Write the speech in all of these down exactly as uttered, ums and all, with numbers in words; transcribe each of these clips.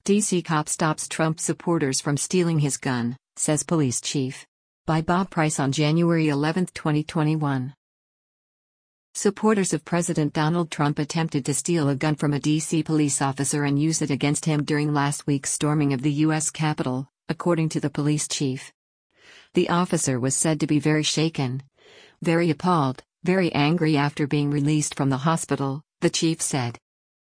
D C cop stops Trump supporters from stealing his gun, says police chief. By Bob Price on January eleventh, twenty twenty-one. Supporters of President Donald Trump attempted to steal a gun from a D C police officer and use it against him during last week's storming of the U S Capitol, according to the police chief. The officer was said to be very shaken, very appalled, very angry after being released from the hospital, the chief said.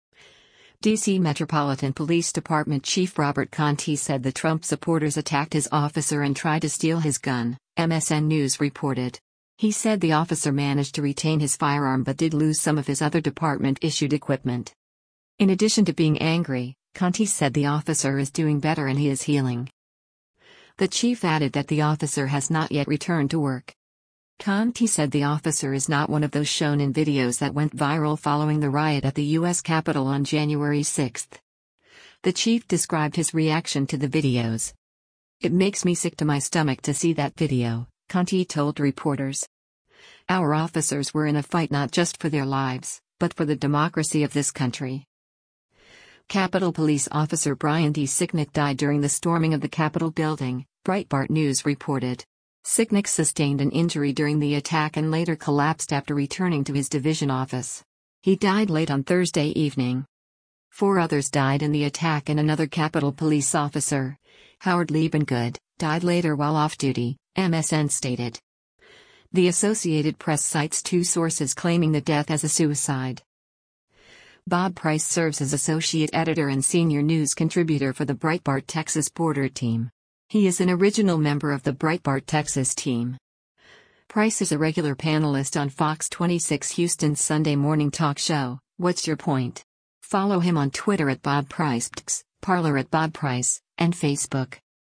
D C Metropolitan Police Department Chief Robert Contee said the Trump supporters attacked his officer and tried to steal his gun, M S N News reported. He said the officer managed to retain his firearm but did lose some of his other department-issued equipment. In addition to being angry, Contee said the officer is doing better and he is healing. The chief added that the officer has not yet returned to work. Contee said the officer is not one of those shown in videos that went viral following the riot at the U S Capitol on January sixth. The chief described his reaction to the videos. "It makes me sick to my stomach to see that video," Contee told reporters. "Our officers were in a fight not just for their lives, but for the democracy of this country." Capitol Police Officer Brian D. Sicknick died during the storming of the Capitol building, Breitbart News reported. Sicknick sustained an injury during the attack and later collapsed after returning to his division office. He died late on Thursday evening. Four others died in the attack and another Capitol Police officer, Howard Liebengood, died later while off duty, M S N stated. The Associated Press cites two sources claiming the death as a suicide. Bob Price serves as associate editor and senior news contributor for the Breitbart Texas Border team. He is an original member of the Breitbart Texas team. Price is a regular panelist on Fox twenty-six Houston's Sunday morning talk show, What's Your Point? Follow him on Twitter at Bob Price, Parler at Bob Price, and Facebook.